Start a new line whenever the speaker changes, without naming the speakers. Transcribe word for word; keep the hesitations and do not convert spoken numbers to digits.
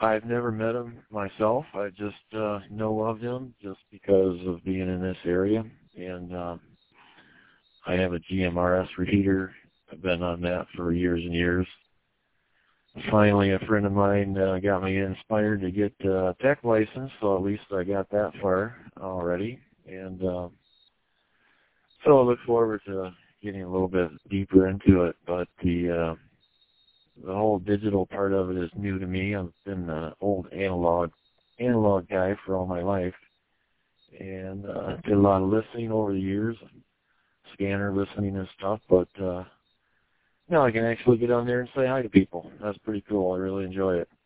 I've never met him myself. I just uh, know of him just because of being in this area. And uh, I have a G M R S repeater. I've been on that for years and years. Finally, a friend of mine uh, got me inspired to get a uh, tech license, so at least I got that far already. And uh, so I look forward to getting a little bit deeper into it. But the uh, the whole digital part of it is new to me. I've been an old analog analog guy for all my life, and uh, did a lot of listening over the years, scanner listening and stuff. But uh, now I can actually get on there and say hi to people. That's pretty cool. I really enjoy it.